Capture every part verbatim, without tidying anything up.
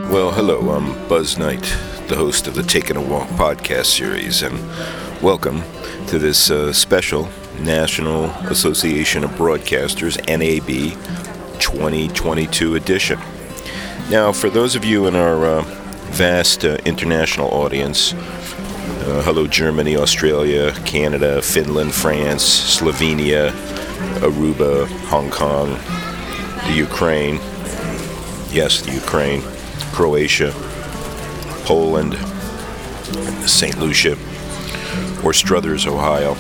Well, hello, I'm Buzz Knight, the host of the Taking a Walk podcast series, and welcome to this uh, special National Association of Broadcasters, N A B, twenty twenty-two edition. Now, for those of you in our uh, vast uh, international audience, uh, hello Germany, Australia, Canada, Finland, France, Slovenia, Aruba, Hong Kong, the Ukraine, yes, the Ukraine, Croatia, Poland, Saint Lucia, or Struthers, Ohio.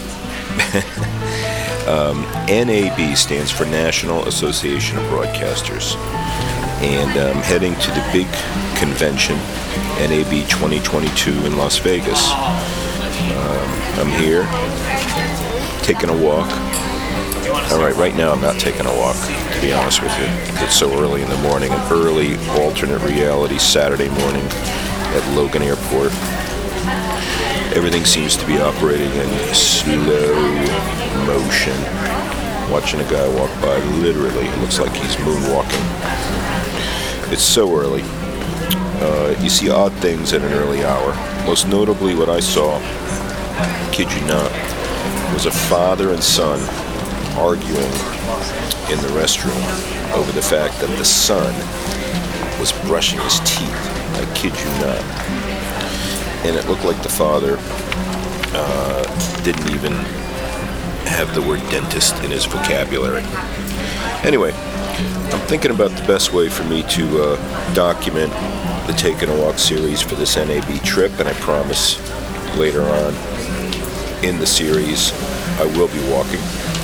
um, N A B stands for National Association of Broadcasters, and I'm heading to the big convention, N A B twenty twenty-two in Las Vegas. Um, I'm here, taking a walk. All right, right now I'm not taking a walk, to be honest with you. It's so early in the morning, an early alternate reality Saturday morning at Logan Airport. Everything seems to be operating in slow motion. Watching a guy walk by, literally, it looks like he's moonwalking. It's so early. Uh, you see odd things at an early hour. Most notably, what I saw, kid you not, was a father and son arguing in the restroom over the fact that the son was brushing his teeth. I kid you not. And it looked like the father uh, didn't even have the word dentist in his vocabulary. Anyway, I'm thinking about the best way for me to uh, document the Taking a Walk series for this N A B trip, and I promise later on in the series I will be walking.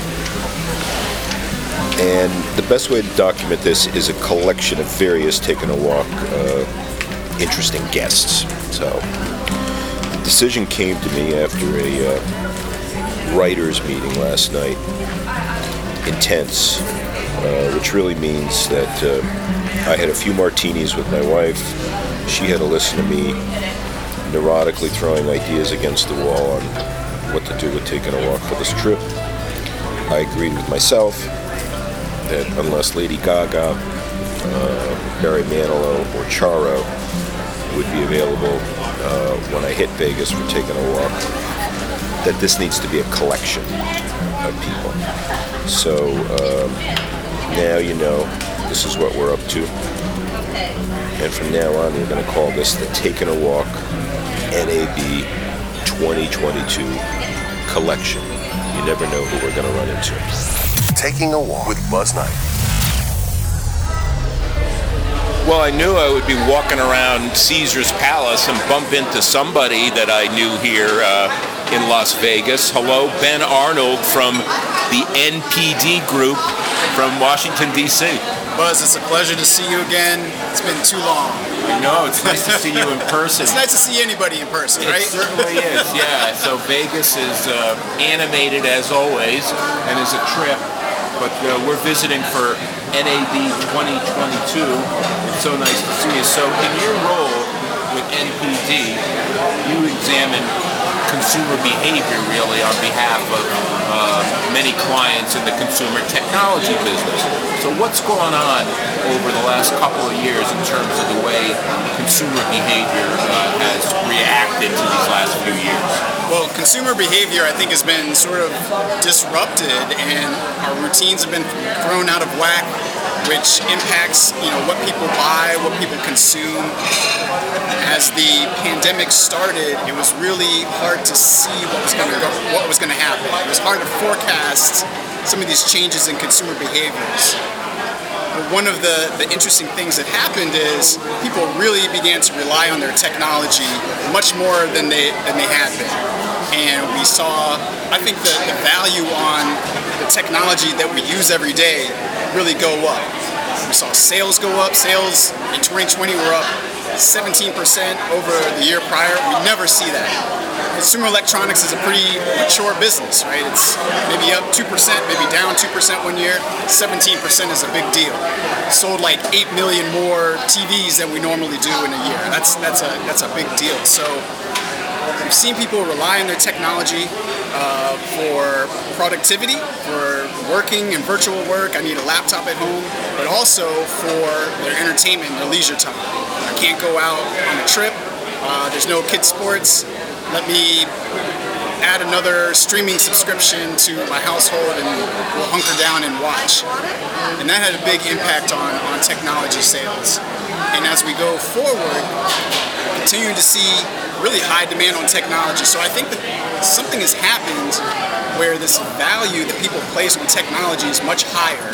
And the best way to document this is a collection of various Taking a Walk uh, interesting guests. So the decision came to me after a uh, writers meeting last night. Intense, uh, which really means that uh, I had a few martinis with my wife. She had to listen to me neurotically throwing ideas against the wall on what to do with taking a walk for this trip. I agreed with myself that unless Lady Gaga, uh, Barry Manilow, or Charo would be available uh, when I hit Vegas for taking a walk, that this needs to be a collection of people. So um, now you know this is what we're up to. And from now on, we're going to call this the Taking a Walk N A B twenty twenty-two collection. You never know who we're going to run into. Taking a Walk with Buzz Knight. Well, I knew I would be walking around Caesar's Palace and bump into somebody that I knew here uh, in Las Vegas. Hello, Ben Arnold from the N P D group from Washington, D C Buzz, it's a pleasure to see you again. It's been too long. I know, it's nice to see you in person. It's nice to see anybody in person, right? It certainly is, yeah. So Vegas is uh, animated as always and is a trip. But uh, we're visiting for N A B twenty twenty-two. It's so nice to see you. So in your role with N P D, you examine consumer behavior really on behalf of uh, many clients in the consumer technology business. So what's going on over the last couple of years in terms of the way consumer behavior uh, has reacted to these last few years? Well, consumer behavior, I think, has been sort of disrupted, and our routines have been thrown out of whack, which impacts, you know, what people buy, what people consume. As the pandemic started, it was really hard to see what was going to go, what was going to happen. It was hard to forecast some of these changes in consumer behaviors. But one of the, the interesting things that happened is people really began to rely on their technology much more than they than they had been. And we saw, I think, the, the value on the technology that we use every day really go up. We saw sales go up. Sales in twenty twenty were up seventeen percent over the year prior. We never see that. Consumer electronics is a pretty mature business, right? It's maybe up two percent, maybe down two percent one year. seventeen percent is a big deal. Sold like eight million more T Vs than we normally do in a year. That's that's a that's a big deal. So we've seen people rely on their technology uh, for productivity, for working and virtual work. I need a laptop at home, but also for their entertainment, their leisure time. I can't go out on a trip. Uh, there's no kids' sports. Let me add another streaming subscription to my household and we'll hunker down and watch. And that had a big impact on, on technology sales. And as we go forward, continuing to see really high demand on technology. So I think that something has happened where this value that people place on technology is much higher.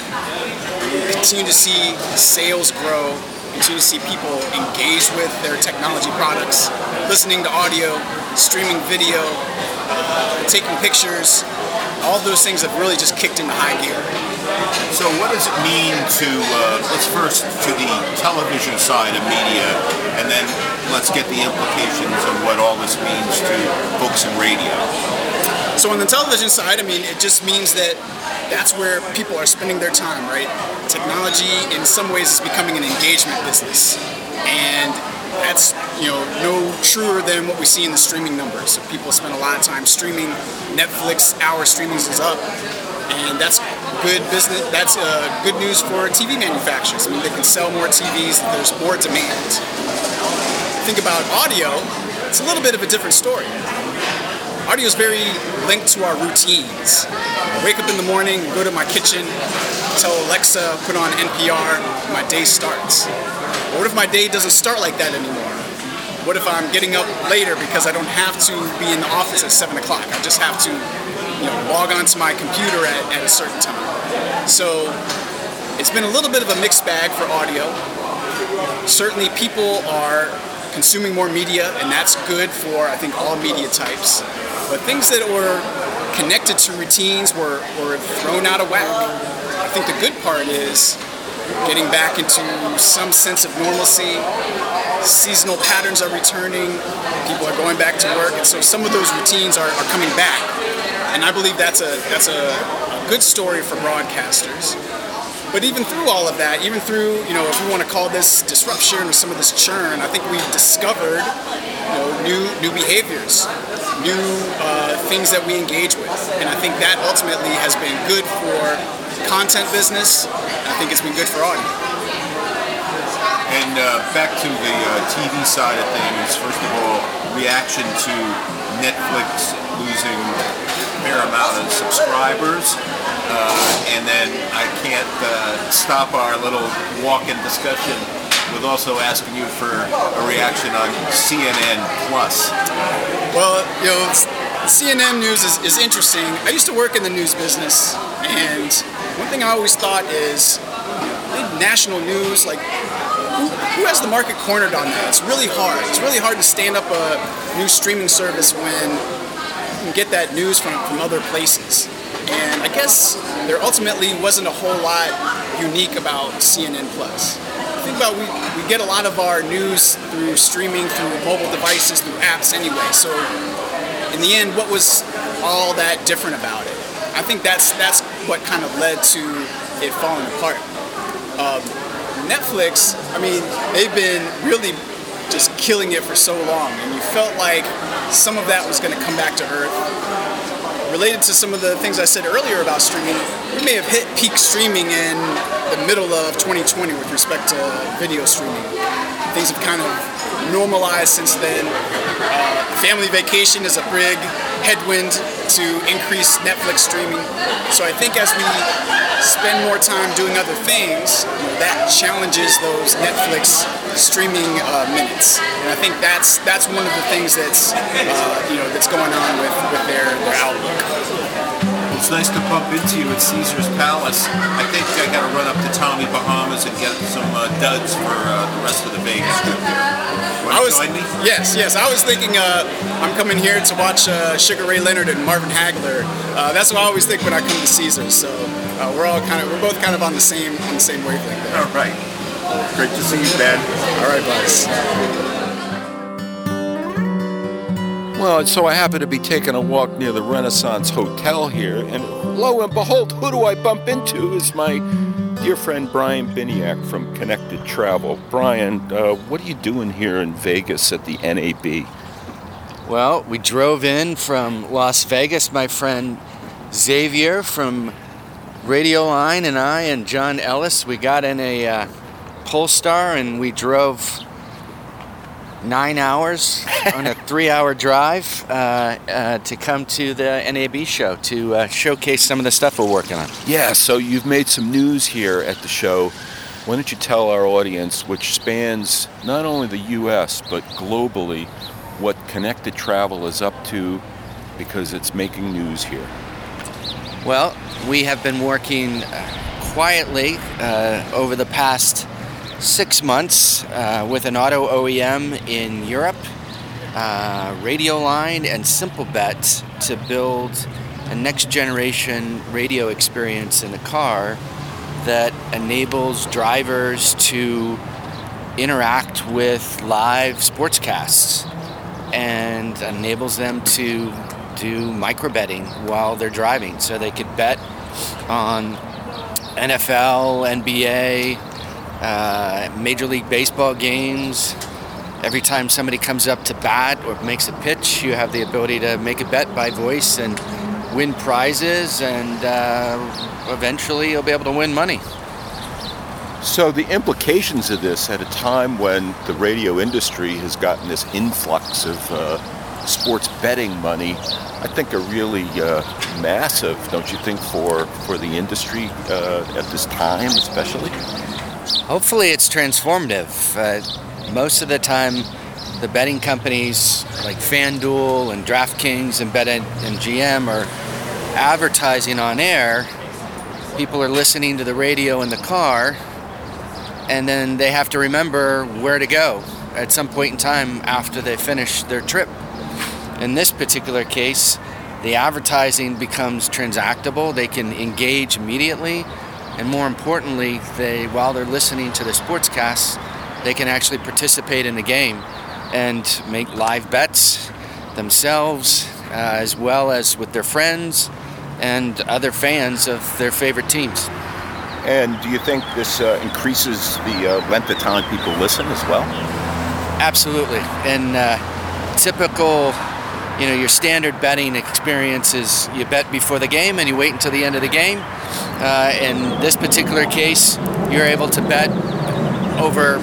We continue to see sales grow, continue to see people engage with their technology products, listening to audio, streaming video, taking pictures. All of those things have really just kicked into high gear. So what does it mean to, uh, let's first to the television side of media, and then let's get the implications of what all this means to folks in radio. So on the television side, I mean, it just means that that's where people are spending their time, right? Technology in some ways is becoming an engagement business. And that's, you know, no truer than what we see in the streaming numbers. So people spend a lot of time streaming. Netflix, our streamings is up. And that's good business. That's uh, good news for T V manufacturers. I mean, they can sell more T Vs. There's more demand. Think about audio. It's a little bit of a different story. Audio is very linked to our routines. I wake up in the morning, go to my kitchen, tell Alexa, put on N P R, my day starts. But what if my day doesn't start like that anymore? What if I'm getting up later because I don't have to be in the office at seven o'clock? I just have to, you know, log onto my computer at, at a certain time. So it's been a little bit of a mixed bag for audio. Certainly people are consuming more media, and that's good for, I think, all media types. But things that were connected to routines were, were thrown out of whack. I think the good part is getting back into some sense of normalcy. Seasonal patterns are returning. People are going back to work, and so some of those routines are, are coming back. And I believe that's a that's a, a good story for broadcasters. But even through all of that, even through, you know, if we want to call this disruption or some of this churn, I think we've discovered, you know, new new behaviors, new uh, things that we engage with. And I think that ultimately has been good for content business. I think it's been good for audio. And uh, back to the uh, T V side of things, first of all, reaction to Netflix losing a fair amount of subscribers. Uh, and then I can't uh, stop our little walk-in discussion with also asking you for a reaction on C N N Plus. Well, you know, C N N News is, is interesting. I used to work in the news business, and one thing I always thought is, national news, like, who, who has the market cornered on that? It's really hard. It's really hard to stand up a new streaming service when you can get that news from, from other places. And I guess there ultimately wasn't a whole lot unique about C N N Plus. Think about we, we get a lot of our news through streaming, through mobile devices, through apps anyway. So in the end, what was all that different about it? I think that's that's what kind of led to it falling apart. Um, Netflix, I mean, they've been really just killing it for so long, and you felt like some of that was going to come back to earth. Related to some of the things I said earlier about streaming, we may have hit peak streaming in the middle of twenty twenty with respect to video streaming. Things have kind of normalized since then. Uh, family vacation is a big headwind to increase Netflix streaming. So I think as we spend more time doing other things, you know, that challenges those Netflix streaming uh, minutes. And I think that's that's one of the things that's uh, you know that's going on with, with their, their outlook. It's nice to bump into you at Caesar's Palace. I think I got to run up to Tommy Bahamas and get some uh, duds for uh, the rest of the Vegas trip here. Want to join me? Yes, yes. I was thinking uh, I'm coming here to watch uh, Sugar Ray Leonard and Marvin Hagler. Uh, that's what I always think when I come to Caesar's. So uh, we're all kind of we're both kind of on the same on the same wavelength there. All right. Great to see you, Ben. All right, boss. Well, so I happen to be taking a walk near the Renaissance Hotel here, and lo and behold, who do I bump into is my dear friend Brian Biniak from Connected Travel. Brian, uh, what are you doing here in Vegas at the N A B? Well, we drove in from Las Vegas. My friend Xavier from Radio Line and I and John Ellis, we got in a uh, Polestar and we drove nine hours on a three-hour drive uh, uh, to come to the N A B show to uh, showcase some of the stuff we're working on. Yeah, so you've made some news here at the show. Why don't you tell our audience, which spans not only the U S but globally, what Connected Travel is up to, because it's making news here. Well, we have been working quietly uh, over the past six months uh, with an auto O E M in Europe, uh, Radio Line, and Simplebet to build a next generation radio experience in the car that enables drivers to interact with live sportscasts and enables them to do micro betting while they're driving, so they could bet on N F L, N B A, uh, Major League Baseball games. Every time somebody comes up to bat or makes a pitch, you have the ability to make a bet by voice and win prizes, and uh, eventually you'll be able to win money. So the implications of this at a time when the radio industry has gotten this influx of uh, sports betting money, I think are really uh, massive, don't you think, for, for the industry uh, at this time especially? Hopefully it's transformative. Uh, most of the time the betting companies like FanDuel and DraftKings and BetMGM are advertising on air. People are listening to the radio in the car, and then they have to remember where to go at some point in time after they finish their trip. In this particular case, the advertising becomes transactable. They can engage immediately, and more importantly, they, while they're listening to the sportscasts, they can actually participate in the game and make live bets themselves, uh, as well as with their friends and other fans of their favorite teams. And do you think this uh, increases the uh, length of time people listen as well? Absolutely. And uh, typical, you know, your standard betting experience is you bet before the game and you wait until the end of the game. Uh, in this particular case, you're able to bet over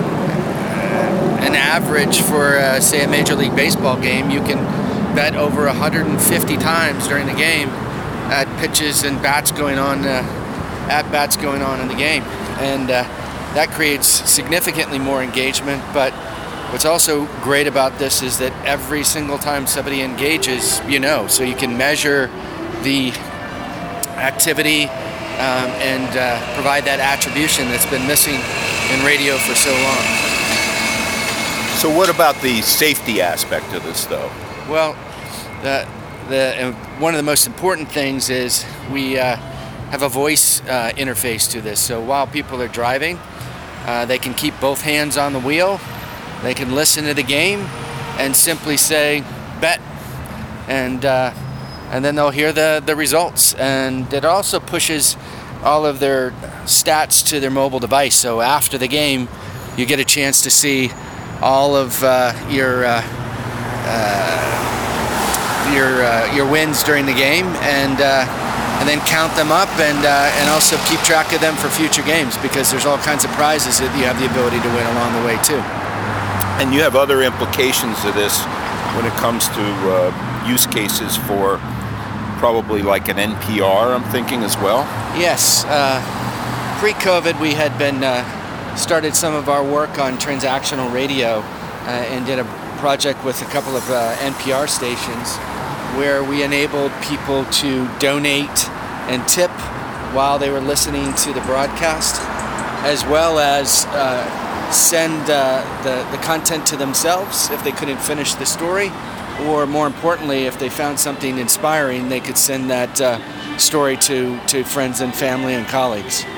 an average for, uh, say, a Major League Baseball game. You can bet over one hundred fifty times during the game at pitches and bats going on, uh, at bats going on in the game. And uh, that creates significantly more engagement. But what's also great about this is that every single time somebody engages, you know, so you can measure the activity um, and uh, provide that attribution that's been missing in radio for so long. So what about the safety aspect of this, though? Well, the the uh, one of the most important things is we uh, have a voice uh, interface to this. So while people are driving, uh, they can keep both hands on the wheel. They can listen to the game and simply say bet, and uh, and then they'll hear the the results. And it also pushes all of their stats to their mobile device. So after the game, you get a chance to see all of uh, your uh, uh, your uh, your wins during the game, and uh, and then count them up, and uh, and also keep track of them for future games, because there's all kinds of prizes that you have the ability to win along the way too. And you have other implications of this when it comes to uh, use cases for probably like an N P R, I'm thinking as well. Yes, uh, pre-COVID we had been. Uh, started some of our work on transactional radio uh, and did a project with a couple of uh, N P R stations where we enabled people to donate and tip while they were listening to the broadcast, as well as uh, send uh, the, the content to themselves if they couldn't finish the story, or more importantly, if they found something inspiring, they could send that uh, story to, to friends and family and colleagues.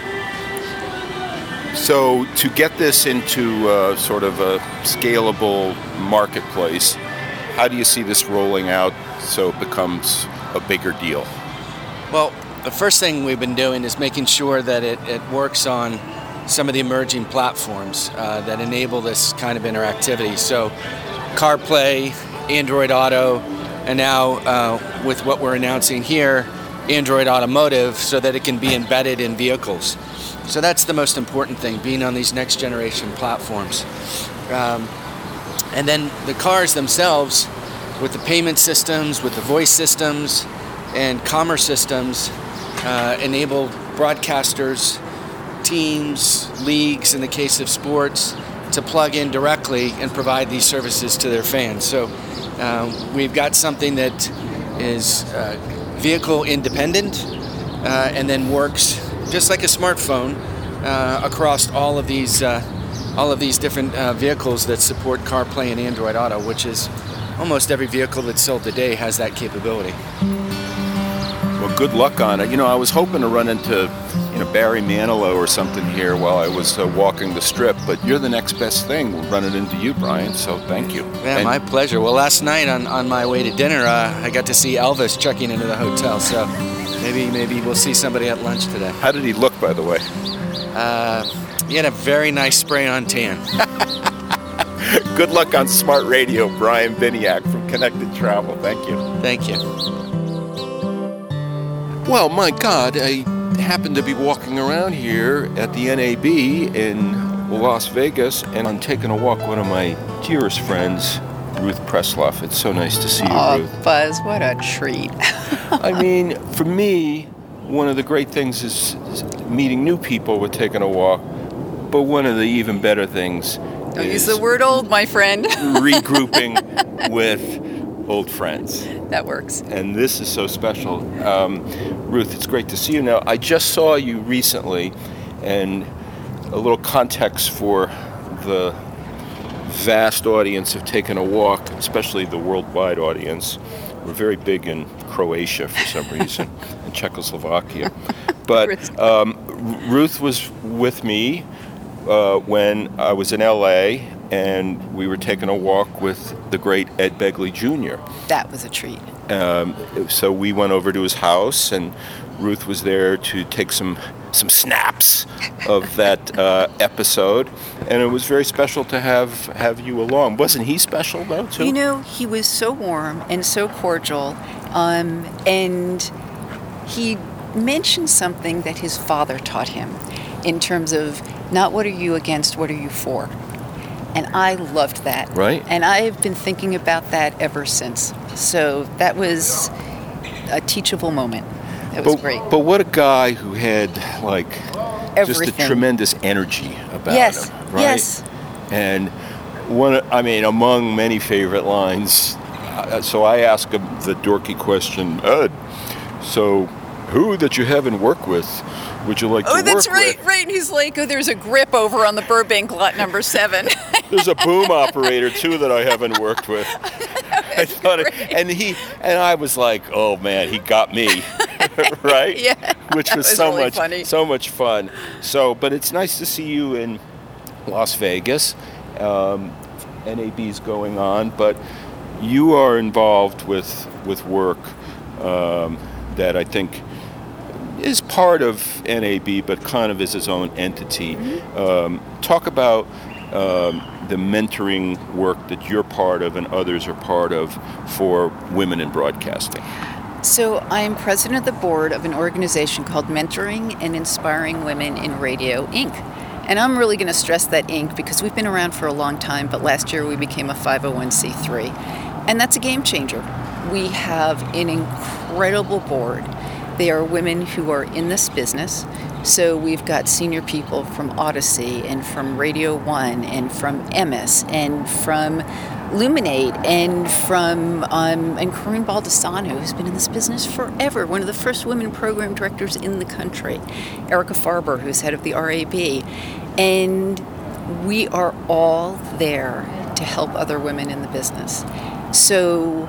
So to get this into uh, sort of a scalable marketplace, how do you see this rolling out so it becomes a bigger deal? Well, the first thing we've been doing is making sure that it, it works on some of the emerging platforms uh, that enable this kind of interactivity. So CarPlay, Android Auto, and now uh, with what we're announcing here, Android Automotive, so that it can be embedded in vehicles. So that's the most important thing, being on these next generation platforms. Um, and then the cars themselves, with the payment systems, with the voice systems, and commerce systems, uh, enable broadcasters, teams, leagues, in the case of sports, to plug in directly and provide these services to their fans. So uh, we've got something that is uh, vehicle independent uh, and then works just like a smartphone uh, across all of these uh, all of these different uh, vehicles that support CarPlay and Android Auto, which is almost every vehicle that's sold today has that capability. Well, good luck on it. You know, I was hoping to run into, you know, Barry Manilow or something here while I was uh, walking the strip, but you're the next best thing. We'll run it into you, Brian, so thank you. Yeah, and my pleasure. Well, last night on, on my way to dinner, uh, I got to see Elvis checking into the hotel, so maybe maybe we'll see somebody at lunch today. How did he look, by the way? Uh, he had a very nice spray-on tan. Good luck on Smart Radio, Brian Biniak from Connected Travel. Thank you. Thank you. Well, my God, I happened to be walking around here at the N A B in Las Vegas, and I'm taking a walk with one of my dearest friends, Ruth Presloff. It's so nice to see you, oh, Ruth. Buzz, what a treat. I mean, for me, one of the great things is meeting new people with taking a walk, but one of the even better things Don't is use the word old, my friend. regrouping with old friends. That works. And this is so special. Um, Ruth, it's great to see you now. I just saw you recently, and a little context for the vast audience of Taking a Walk, especially the worldwide audience. We're very big in Croatia for some reason, and Czechoslovakia. But um, Ruth was with me uh, when I was in L A, and we were taking a walk with the great Ed Begley Junior That was a treat. Um, so we went over to his house, and Ruth was there to take some some snaps of that uh, episode, and it was very special to have have you along. Wasn't he special though too? You know, he was so warm and so cordial, um, and he mentioned something that his father taught him in terms of not what are you against, what are you for? And I loved that. Right. And I've been thinking about that ever since. So that was a teachable moment. That was but, great. But what a guy who had like just Everything. a tremendous energy about Yes. him, right? Yes. And one, I mean, among many favorite lines. Uh, so I ask him the dorky question, Ed. So, who that you haven't worked with would you like to Oh, work that's right, with? right. And he's like, oh, there's a grip over on the Burbank lot number seven. There's a boom operator too that I haven't worked with. I thought, it, and he and I was like, oh man, he got me, right? Yeah, which that was, was so really much, funny. so much fun. So, but it's nice to see you in Las Vegas. Um, N A B's going on, but you are involved with with work um, that I think is part of N A B, but kind of is its own entity. Mm-hmm. Um, talk about um, the mentoring work that you're part of and others are part of for women in broadcasting. So I'm president of the board of an organization called Mentoring and Inspiring Women in Radio, Incorporated. And I'm really going to stress that Incorporated because we've been around for a long time, but last year we became a five oh one c three. And that's a game changer. We have an incredible board. They are women who are in this business. So we've got senior people from Odyssey and from Radio One and from M S and from Luminate and from um, and Corinne Baldessano, who's been in this business forever, one of the first women program directors in the country. Erica Farber, who's head of the R A B. And we are all there to help other women in the business. So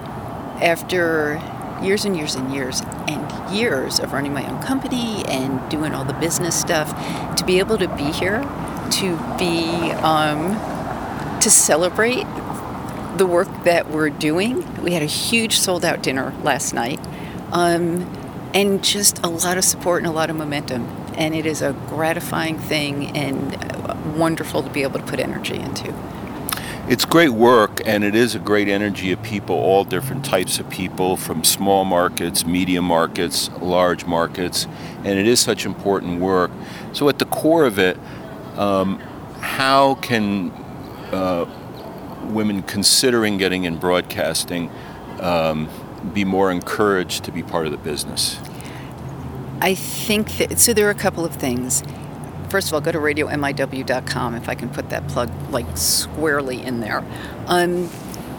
after years and years and years and years of running my own company and doing all the business stuff, to be able to be here, to be, um, to celebrate the work that we're doing. We had a huge sold out dinner last night, um, and just a lot of support and a lot of momentum. And it is a gratifying thing and wonderful to be able to put energy into. It's great work, and it is a great energy of people, all different types of people, from small markets, medium markets, large markets, and it is such important work. So at the core of it, um, how can uh, women considering getting in broadcasting um, be more encouraged to be part of the business? I think that, so there are a couple of things. First of all, go to radio M I W dot com if I can put that plug like squarely in there. Um,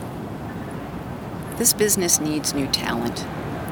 this business needs new talent.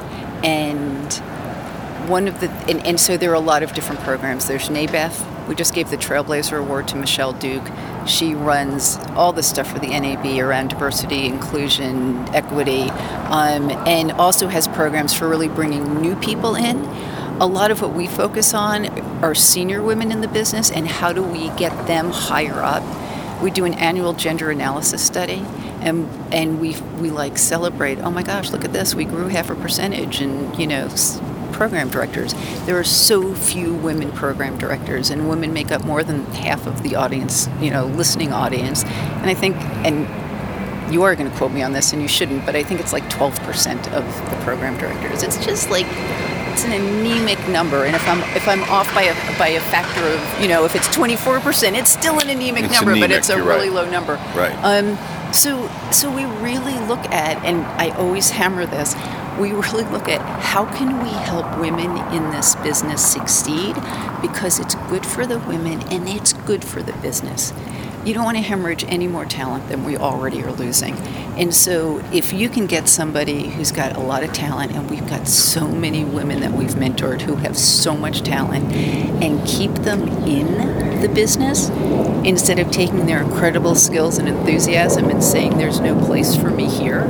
And one of the, and, and so there are a lot of different programs. There's NABEF. We just gave the Trailblazer Award to Michelle Duke. She runs all the stuff for the N A B around diversity, inclusion, equity, um, and also has programs for really bringing new people in. A lot of what we focus on are senior women in the business and how do we get them higher up. We do an annual gender analysis study, and and we we like celebrate, oh my gosh, look at this, we grew half a percentage, and you know, program directors. There are so few women program directors, and women make up more than half of the audience, you know, listening audience. And I think, and you are going to quote me on this, and you shouldn't, but I think it's like twelve percent of the program directors. It's just like, it's an anemic number, and if I'm if I'm off by a by a factor of, you know, if it's twenty-four percent, it's still an anemic it's number, anemic, but it's a really right. low number. Right. Um. So so we really look at, and I always hammer this, we really look at how can we help women in this business succeed, because it's good for the women and it's good for the business. You don't want to hemorrhage any more talent than we already are losing. And so if you can get somebody who's got a lot of talent, and we've got so many women that we've mentored who have so much talent, and keep them in the business instead of taking their incredible skills and enthusiasm and saying there's no place for me here,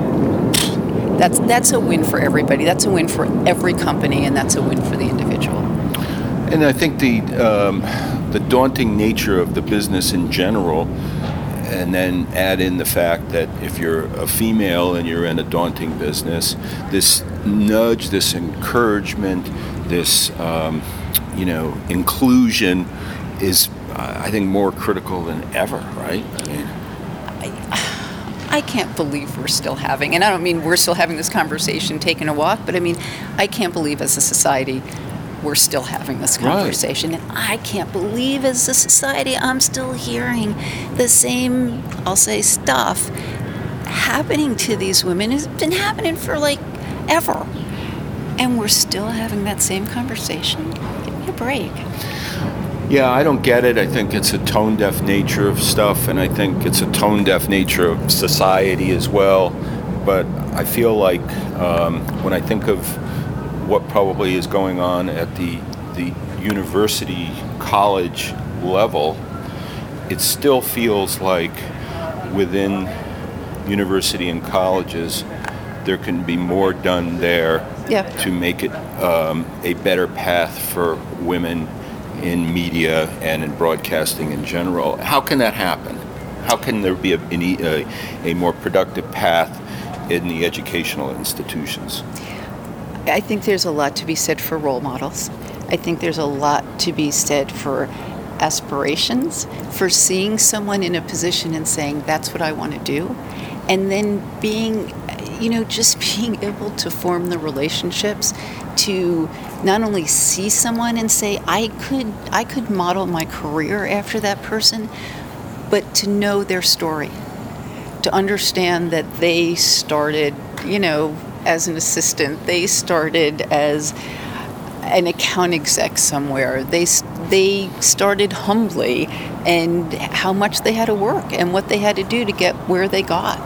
that's that's a win for everybody. That's a win for every company, and that's a win for the individual. And I think the um, the daunting nature of the business in general, and then add in the fact that if you're a female and you're in a daunting business, this nudge, this encouragement, this um, you know inclusion is, uh, I think, more critical than ever, right? I mean, I, I can't believe we're still having, and I don't mean we're still having this conversation, taking a walk, but I mean, I can't believe as a society we're still having this conversation. Right. And I can't believe as a society I'm still hearing the same, I'll say, stuff happening to these women. It's been happening for like ever. And we're still having that same conversation. Give me a break. Yeah, I don't get it. I think it's a tone-deaf nature of stuff, and I think it's a tone-deaf nature of society as well. But I feel like um, when I think of what probably is going on at the the university college level, it still feels like within university and colleges there can be more done there yeah. to make it um, a better path for women in media and in broadcasting in general. How can that happen? How can there be a, a, a more productive path in the educational institutions? I think there's a lot to be said for role models. I think there's a lot to be said for aspirations, for seeing someone in a position and saying, that's what I want to do. And then being, you know, just being able to form the relationships to not only see someone and say, I could, I could model my career after that person, but to know their story, to understand that they started, you know, as an assistant, they started as an account exec somewhere. They they started humbly, and how much they had to work and what they had to do to get where they got.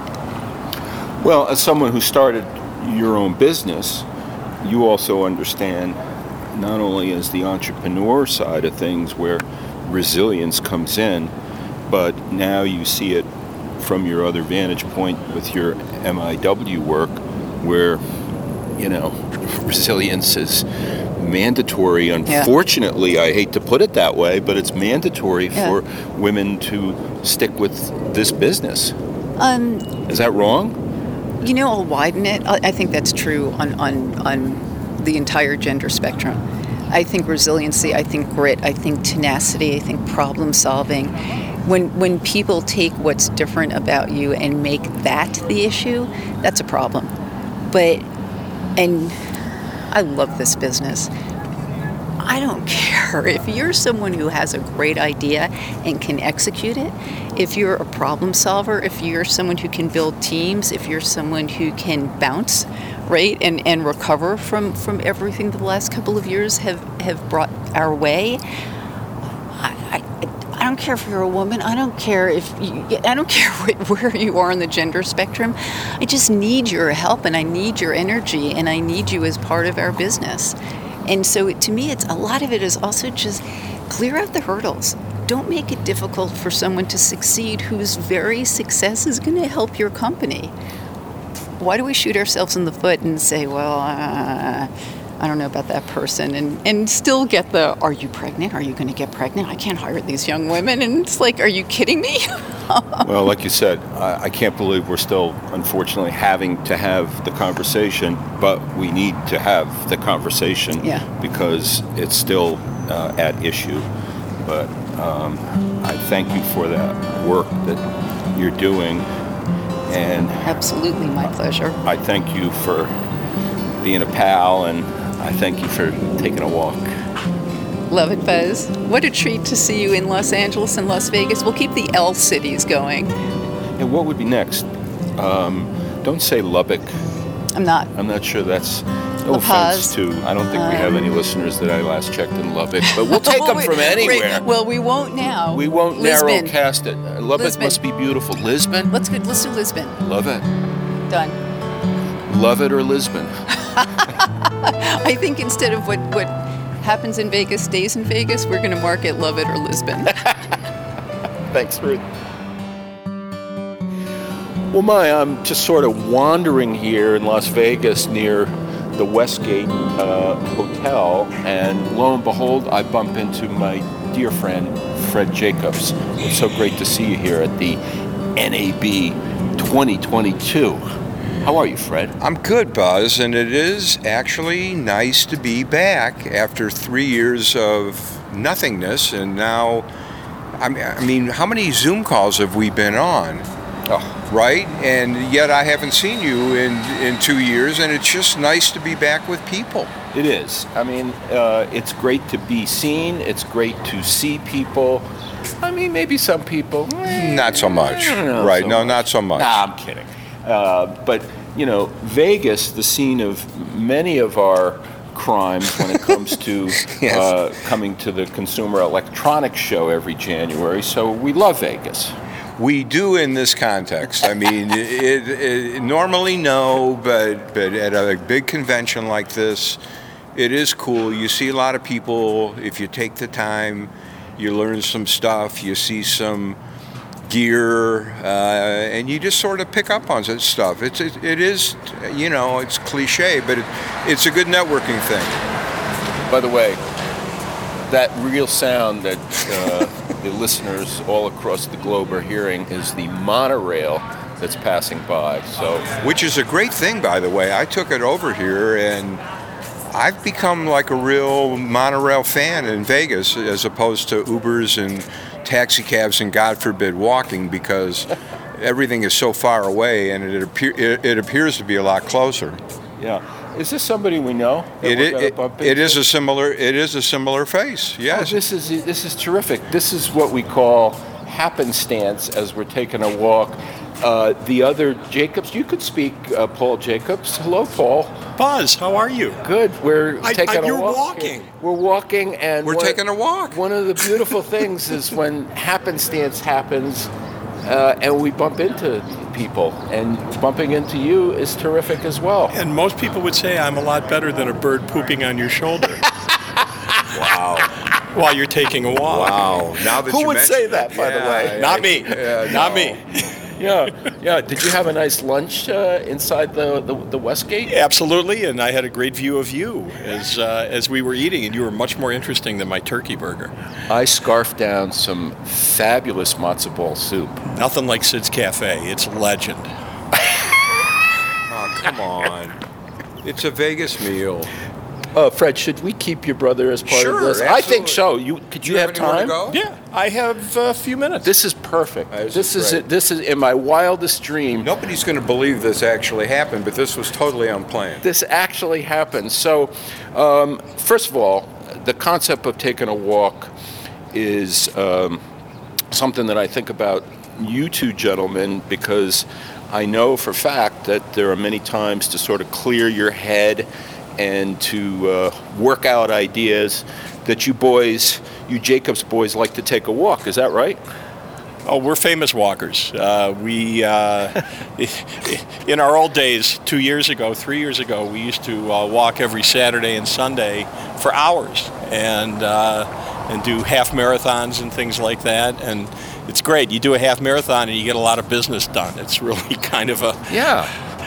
Well, as someone who started your own business, you also understand not only as the entrepreneur side of things where resilience comes in, but now you see it from your other vantage point with your M I W work, where, you know, resilience is mandatory. Unfortunately, yeah. I hate to put it that way, but it's mandatory yeah. for women to stick with this business. Um, is that wrong? You know, I'll widen it. I think that's true on, on, on the entire gender spectrum. I think resiliency, I think grit, I think tenacity, I think problem solving. when when people take what's different about you and make that the issue, that's a problem. But, and I love this business. I don't care if you're someone who has a great idea and can execute it, if you're a problem solver, if you're someone who can build teams, if you're someone who can bounce, right, and, and recover from, from everything the last couple of years have, have brought our way. I, I, I don't care if you're a woman. I don't care if you, I don't care where you are on the gender spectrum. I just need your help, and I need your energy, and I need you as part of our business. And so it, to me, it's a lot of it is also just clear out the hurdles. Don't make it difficult for someone to succeed whose very success is going to help your company. Why do we shoot ourselves in the foot and say, well, uh, I don't know about that person, and, and still get the, are you pregnant? Are you going to get pregnant? I can't hire these young women. And it's like, are you kidding me? Well, like you said, I, I can't believe we're still, unfortunately, having to have the conversation, but we need to have the conversation yeah. because it's still uh, at issue. But um, I thank you for that work that you're doing. And absolutely, my pleasure. I thank you for being a pal, and I thank you for taking a walk. Love it, Buzz. What a treat to see you in Los Angeles and Las Vegas. We'll keep the L cities going. And what would be next? Um, don't say Lubbock. I'm not. I'm not sure that's... No La offense Paz. to... I don't think um, we have any listeners that I last checked in Lubbock, but we'll take them from anywhere. Well, we won't now. We won't Lisbon. narrowcast it. Uh, Lubbock Lisbon. must be beautiful. Lisbon? Let's go. Let's do Lisbon. Love it. Done. Love it or Lisbon? I think instead of what, what happens in Vegas stays in Vegas, we're going to market Love It or Lisbon. Thanks, Ruth. Well, Maya, I'm just sort of wandering here in Las Vegas near the Westgate uh, Hotel, and lo and behold, I bump into my dear friend, Fred Jacobs. It's so great to see you here at the N A B twenty twenty-two. How are you, Fred? I'm good, Buzz, and it is actually nice to be back after three years of nothingness, and now, I mean, I mean how many Zoom calls have we been on? Oh, right? And yet I haven't seen you in, in two years, and it's just nice to be back with people. It is. I mean, uh, it's great to be seen. It's great to see people. I mean, maybe some people. Eh, not so much. Not right, so no, much. not so much. Nah, I'm kidding. Uh, but, you know, Vegas, the scene of many of our crimes when it comes to yes. uh, coming to the Consumer Electronics Show every January, so we love Vegas. We do in this context. I mean, it, it, normally no, but but at a big convention like this, it is cool. You see a lot of people. If you take the time, you learn some stuff. You see some gear, uh, and you just sort of pick up on some stuff. It's it, it is, you know, it's cliche, but it, it's a good networking thing. By the way, that real sound that uh, the listeners all across the globe are hearing is the monorail that's passing by. So, which is a great thing, by the way. I took it over here, and I've become like a real monorail fan in Vegas, as opposed to Ubers and taxi cabs and, God forbid, walking, because everything is so far away, and it, appear, it, it appears to be a lot closer. Yeah. Is this somebody we know? It, it, it is a similar. It is a similar face. Yes. Oh, this is this is terrific. This is what we call happenstance as we're taking a walk. Uh, the other Jacobs, you could speak, uh, Paul Jacobs. Hello, Paul. Buzz, how are you? Good. We're I, taking I, you're a walk. walking. We're walking, and we're one, taking a walk. One of the beautiful things is when happenstance happens, uh, and we bump into people, and bumping into you is terrific as well. And most people would say I'm a lot better than a bird pooping on your shoulder. Wow. While you're taking a walk. Wow. Now that Who you would say mention that, it, by yeah, the way? Not me. Yeah, Not no. me. Yeah, yeah. Did you have a nice lunch uh, inside the, the the Westgate? Absolutely, and I had a great view of you as uh, as we were eating, and you were much more interesting than my turkey burger. I scarfed down some fabulous matzo ball soup. Nothing like Sid's Cafe. It's legend. Oh, come on. It's a Vegas meal. Uh, Fred, should we keep your brother as part Sure, of this? I absolutely. think so. You could you, You have have anywhere to time? go? Yeah, I have a few minutes. This is perfect. This This is is great. it. This is in my wildest dream. Nobody's going to believe this actually happened, but this was totally unplanned. This actually happened. So, um, first of all, the concept of taking a walk is um, something that I think about you two gentlemen, because I know for a fact that there are many times to sort of clear your head and to uh, work out ideas that you boys, you Jacobs boys, like to take a walk. Is that right? Oh, we're famous walkers. Uh, we, uh, in our old days, two years ago, three years ago, we used to uh, walk every Saturday and Sunday for hours and uh, and do half marathons and things like that. And it's great. You do a half marathon and you get a lot of business done. It's really kind of a Yeah.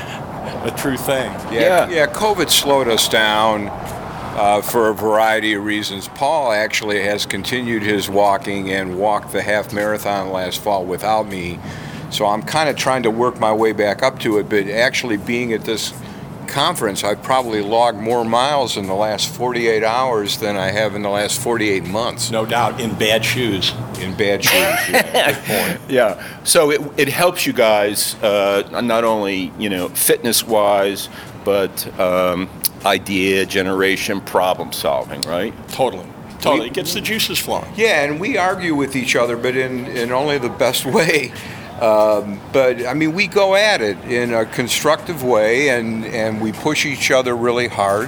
a true thing. Yeah, Yeah. yeah. COVID slowed us down uh, for a variety of reasons. Paul actually has continued his walking and walked the half marathon last fall without me. So I'm kind of trying to work my way back up to it. But actually, being at this conference, I've probably logged more miles in the last forty-eight hours than I have in the last forty-eight months. No doubt, in bad shoes. In bad shoes. Yeah, good point. Yeah. So it, it helps you guys uh, not only, you know, fitness-wise, but um, idea generation, problem solving, right? Totally. Totally. We- It gets the juices flowing. Yeah, and we argue with each other, but in, in only the best way. Um, but, I mean, we go at it in a constructive way, and, and we push each other really hard.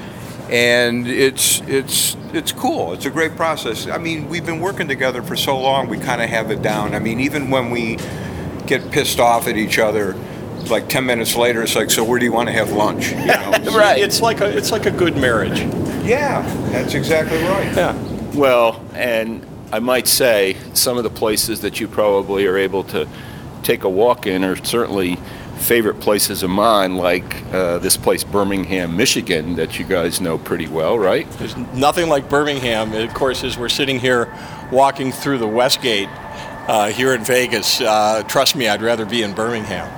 And it's it's it's cool. It's a great process. I mean, we've been working together for so long, we kind of have it down. I mean, even when we get pissed off at each other, like ten minutes later, it's like, so where do you want to have lunch? You know? Right. It's like a it's like a good marriage. Yeah, that's exactly right. Yeah. Well, and I might say some of the places that you probably are able to take a walk in are certainly favorite places of mine, like uh, this place, Birmingham, Michigan, that you guys know pretty well, right? There's nothing like Birmingham. Of course, as we're sitting here walking through the Westgate uh, here in Vegas, uh, trust me, I'd rather be in Birmingham.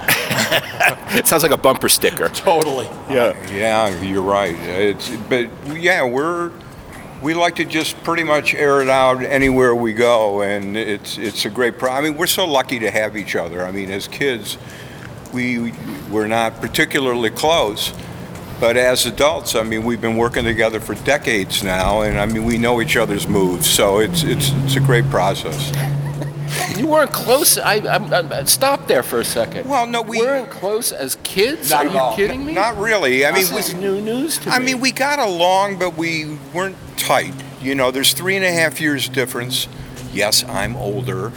It sounds like a bumper sticker. Totally. Yeah. Yeah, you're right. It's but yeah, we're we like to just pretty much air it out anywhere we go, and it's it's a great pro. I mean, we're so lucky to have each other. I mean, as kids, we we're not particularly close, but as adults, I mean, we've been working together for decades now, and I mean, we know each other's moves, so it's it's it's a great process. You weren't close. I, I, I stop there for a second. Well, no, we weren't close as kids. Not Are at you all. kidding me? Not really. I mean, This we, is new news to I me. mean, we got along, but we weren't tight. You know, there's three and a half years difference. Yes, I'm older.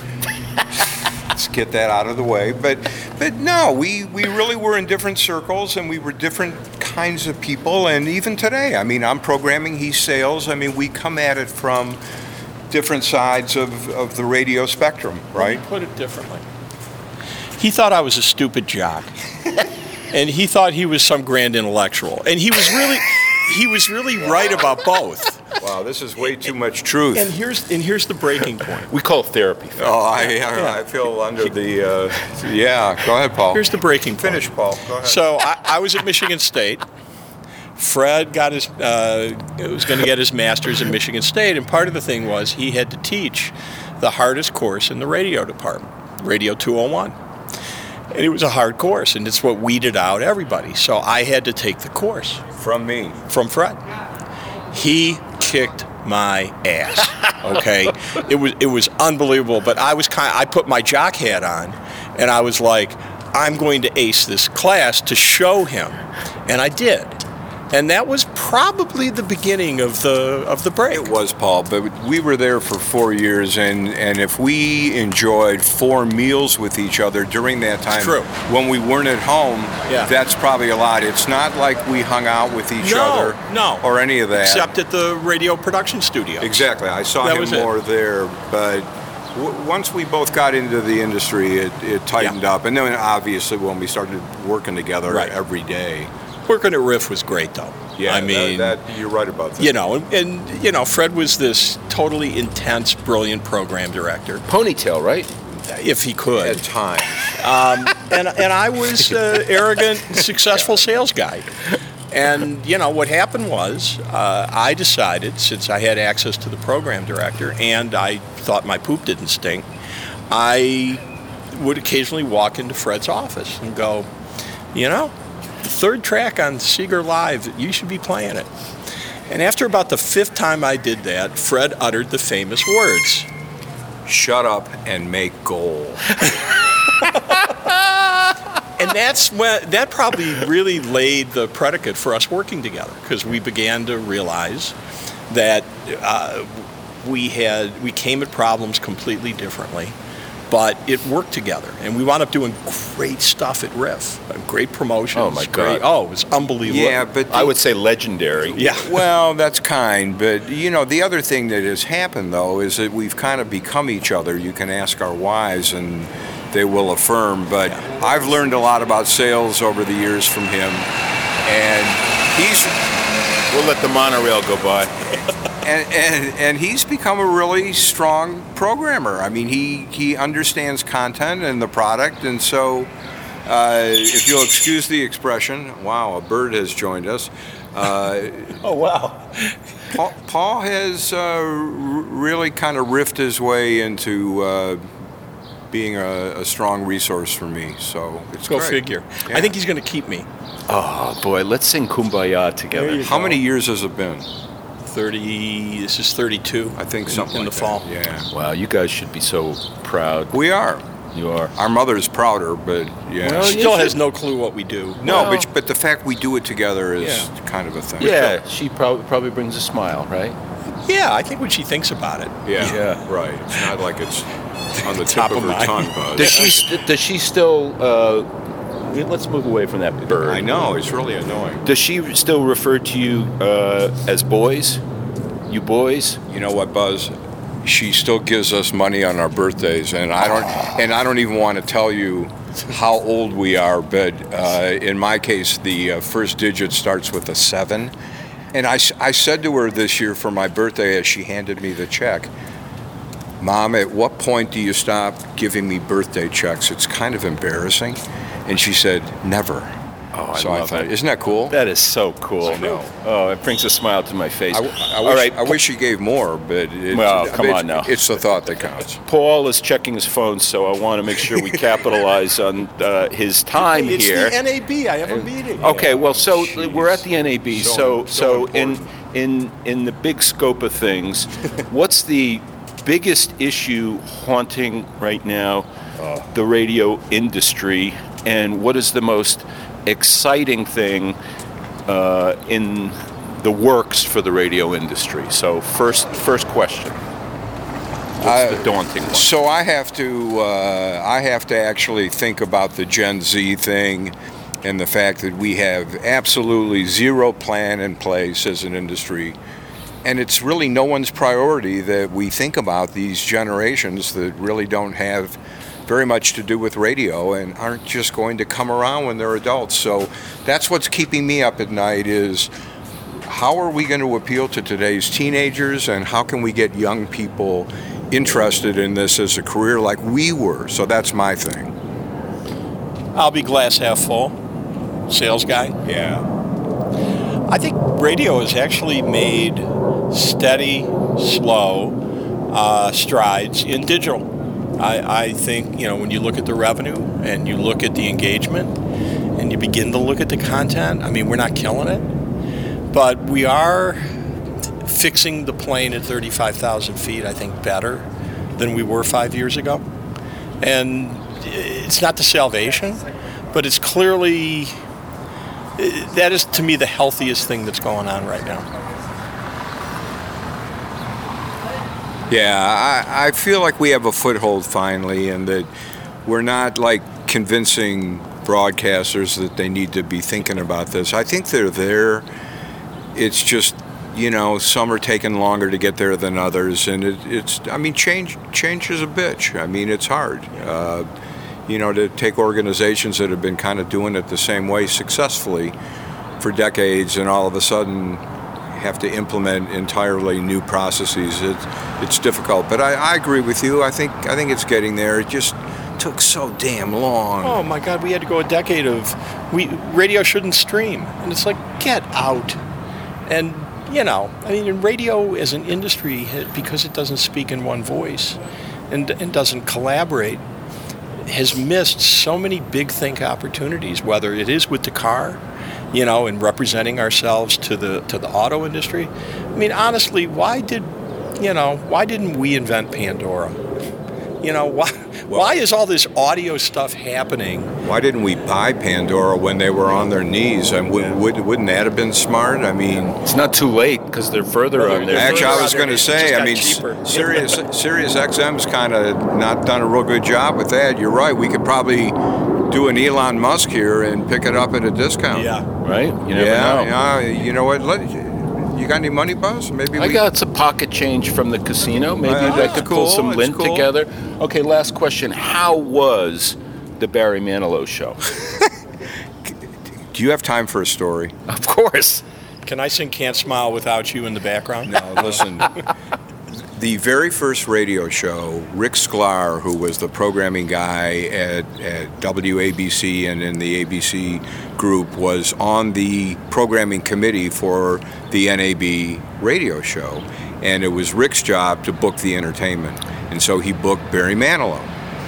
Let's get that out of the way. But, but no, we, we really were in different circles, and we were different kinds of people. And even today, I mean, I'm programming, he's sales. I mean, we come at it from different sides of, of the radio spectrum, right? Let me put it differently. He thought I was a stupid jock, and he thought he was some grand intellectual, and he was really, he was really right about both. Wow, this is way too much truth. And here's and here's the breaking point. we call it therapy. Phil. Oh, I, I, I feel under the, uh, yeah, go ahead, Paul. Here's the breaking point. Finish, Paul, go ahead. So I, I was at Michigan State. Fred got his uh, was going to get his master's at Michigan State, and part of the thing was he had to teach the hardest course in the radio department, Radio two oh one. And it was a hard course, and it's what weeded out everybody. So I had to take the course From me. from Fred. He kicked my ass. Okay, it was it was unbelievable. But I was kind. I put my jock hat on, and I was like, I'm going to ace this class to show him, and I did. And that was probably the beginning of the of the break. It was, Paul, but we were there for four years, and, and if we enjoyed four meals with each other during that time, True. when we weren't at home, Yeah. that's probably a lot. It's not like we hung out with each No, other no. or any of that. Except at the radio production studio. Exactly. I saw That him was it. more there, but w- once we both got into the industry, it, it tightened Yeah. up. And then obviously when we started working together Right. every day. Working at Riff was great, though. Yeah, I mean, that, that, you're right about that. you know, and, and you know, Fred was this totally intense, brilliant program director, Ponytail, right? if he could. At times. Um, and and I was uh, arrogant, successful sales guy. And, you know, what happened was uh, I decided, since I had access to the program director and I thought my poop didn't stink, I would occasionally walk into Fred's office and go, you know, the third track on Seeger Live, you should be playing it. And after about the fifth time I did that, Fred uttered the famous words, "Shut up and make goal." And that's when that probably really laid the predicate for us working together, because we began to realize that uh, we had we came at problems completely differently, but it worked together, and we wound up doing great stuff at Riff, uh, great promotions. Oh, my great, God. Oh, it was unbelievable. Yeah, but I would say legendary. Yeah. Well, that's kind, but you know, the other thing that has happened though is that we've kind of become each other. You can ask our wives and they will affirm, but I've learned a lot about sales over the years from him, and he's We'll let the monorail go by. and, and and he's become a really strong programmer. I mean, he he understands content and the product, and so uh, if you'll excuse the expression, wow, a bird has joined us. Uh, Oh, wow. Paul, Paul has uh, r- really kind of riffed his way into uh, being a, a strong resource for me. So it's Go great. figure. Yeah. I think he's going to keep me. Oh, boy, let's sing Kumbaya together. How many years has it been? thirty, this is thirty-two. I think in, something in like the fall. that. Yeah, Wow, you guys should be so proud. we are. You are. Our mother's prouder, but yeah. Well, Still you has should- no clue what we do. no, well- but but the fact we do it together is Yeah. kind of a thing. Yeah, she probably probably brings a smile, right? Yeah, I think when she thinks about it. Yeah, Yeah. right. It's not like it's on the Top tip of of her mind. tongue, Buzz. Does she st- does she still? Uh, let's move away from that bird. I know, it's really annoying. Does she still refer to you uh, as boys? You boys? You know what, Buzz? She still gives us money on our birthdays, and I don't and I don't even want to tell you how old we are, but uh, in my case, the uh, first digit starts with a seven. And I, s- I said to her this year for my birthday as she handed me the check, Mom, at what point do you stop giving me birthday checks? It's kind of embarrassing. And she said, never. Oh, I so love I thought, it. isn't that cool? That is so cool. I know. Oh, it brings a smile to my face. I, w- I All wish, right, I wish she gave more, but it, Well, I come mean, on now. It's the thought that counts. Paul is checking his phone, so I want to make sure we capitalize on uh, his time it's here. the N A B. I have a meeting. Okay, well, so Jeez. we're at the N A B. So- So, so so, in important. in in the big scope of things, what's the biggest issue haunting right now the radio industry, and what is the most exciting thing uh, in the works for the radio industry? So, first first question. What's the daunting one? So I have to uh, I have to actually think about the Gen Z thing and the fact that we have absolutely zero plan in place as an industry. And it's really no one's priority that we think about these generations that really don't have very much to do with radio and aren't just going to come around when they're adults. So that's what's keeping me up at night is how are we going to appeal to today's teenagers and how can we get young people interested in this as a career like we were? So that's my thing. I'll be glass half full. Sales guy. Yeah. I think radio has actually made steady, slow uh, strides in digital. I, I think, you know, when you look at the revenue and you look at the engagement and you begin to look at the content, I mean, we're not killing it, but we are fixing the plane at thirty-five thousand feet, I think, better than we were five years ago. And it's not the salvation, but it's clearly, that is, to me, the healthiest thing that's going on right now. Yeah, I, I feel like we have a foothold finally and that we're not like convincing broadcasters that they need to be thinking about this. I think they're there. It's just, you know, some are taking longer to get there than others. And it, it's, I mean, change, change is a bitch. I mean, it's hard. Uh, you know, to take organizations that have been kind of doing it the same way successfully for decades and all of a sudden have to implement entirely new processes. It's, it's difficult, but I, I agree with you. I think I think it's getting there. It just took so damn long. Oh my God, we had to go a decade of we radio shouldn't stream, and it's like, get out. And you know, I mean, radio as an industry, because it doesn't speak in one voice and and doesn't collaborate, has missed so many big think opportunities. Whether it is with the car, you know, and representing ourselves to the to the auto industry. I mean, honestly, why did you know why didn't we invent Pandora? You know, why why is all this audio stuff happening? Why didn't we buy Pandora when they were on their knees? And would, would, wouldn't that have been smart? I mean, It's not too late because they're further on there. actually, I was further going to out there, say, it I mean, just got cheaper. Sirius, Sirius X M's kind of not done a real good job with that. You're right. We could probably do an Elon Musk here and pick it up at a discount. Yeah. Right? You never yeah, know. yeah. You know what? Let, you got any money, Buzz? Maybe I we got some pocket change from the casino. Maybe Oh, I that's could pull cool, some that's lint cool. together. Okay, last question. How was the Barry Manilow show? Do you have time for a story? Of course. Can I sing Can't Smile Without You in the background? No, listen. The very first radio show, Rick Sklar, who was the programming guy at, at W A B C and in the A B C group, was on the programming committee for the N A B radio show. And it was Rick's job to book the entertainment. And so he booked Barry Manilow.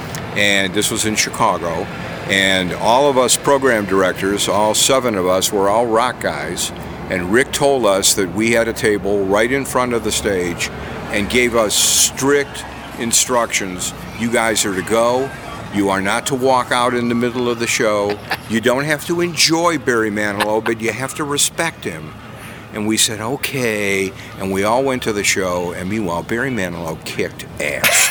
And this was in Chicago. And all of us program directors, all seven of us, were all rock guys. And Rick told us that we had a table right in front of the stage and gave us strict instructions. You guys are to go. You are not to walk out in the middle of the show. You don't have to enjoy Barry Manilow, but you have to respect him. And we said, okay. And we all went to the show. And meanwhile, Barry Manilow kicked ass.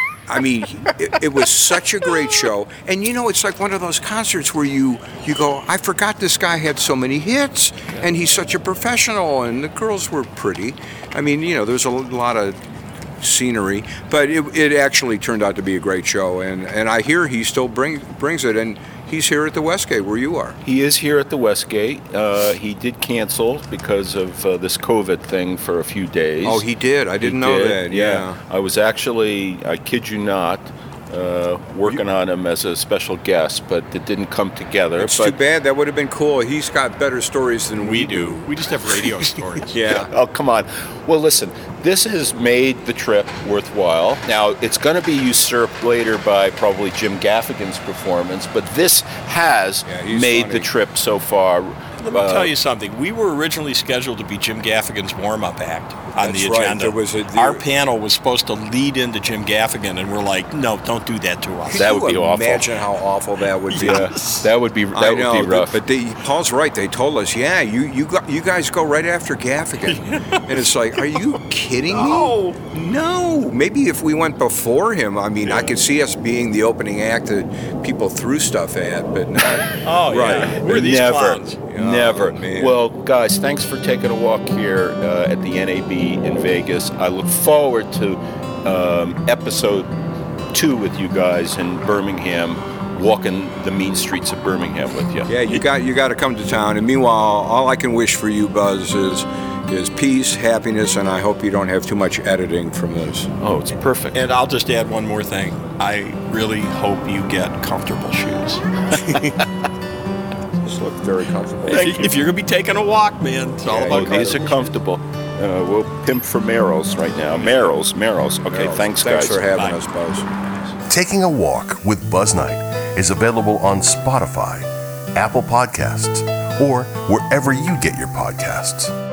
I mean, it, it was such a great show. And you know, it's like one of those concerts where you, you go, I forgot this guy had so many hits, and he's such a professional, and the girls were pretty. I mean, you know, there's a lot of scenery, but it, it actually turned out to be a great show. And, and I hear he still bring, brings it, and he's here at the Westgate where you are. He is here at the Westgate. Uh, he did cancel because of uh, this COVID thing for a few days. Oh, he did? I didn't He know did, that. Yeah. I was actually, I kid you not, uh, working on him as a special guest, but it didn't come together. It's but too bad. That would have been cool. He's got better stories than we, We do. We just have radio stories. Yeah. Oh, come on. Well, listen, this has made the trip worthwhile. Now, it's going to be usurped later by probably Jim Gaffigan's performance, but this has Yeah, he's made funny. the trip so far. Let me uh, tell you something. We were originally scheduled to be Jim Gaffigan's warm-up act on That's the right. agenda. There was a- Our panel was supposed to lead into Jim Gaffigan, and we're like, no, don't do that to us. That Can would you be awful. Imagine how awful that would be. Yeah, that would be that I would know, be rough. but they, Paul's right. They told us, yeah, you you got, you guys go right after Gaffigan, and it's like, are you kidding me? No. No. Maybe if we went before him, I mean, I could see us being the opening act that people threw stuff at, but not. Oh, right. yeah. We're these never, clowns. never. Oh, man. Well, guys, thanks for taking a walk here uh, at the N A B in Vegas. I look forward to um, episode two with you guys in Birmingham, walking the mean streets of Birmingham with you. Yeah, you got you got to come to town. And meanwhile, all I can wish for you, Buzz, is is peace, happiness, and I hope you don't have too much editing from this. Oh, it's perfect. And I'll just add one more thing. I really hope you get comfortable shoes. This looked very comfortable. if, you, if you're going to be taking a walk, man, it's all Yeah, about Oh, these are comfortable. Uh, we'll pimp for Merrill's right now. Merrill's, Merrill's. Okay, Well, thanks, Thanks guys. for having Bye. us, Buzz. Taking a Walk with Buzz Knight is available on Spotify, Apple Podcasts, or wherever you get your podcasts.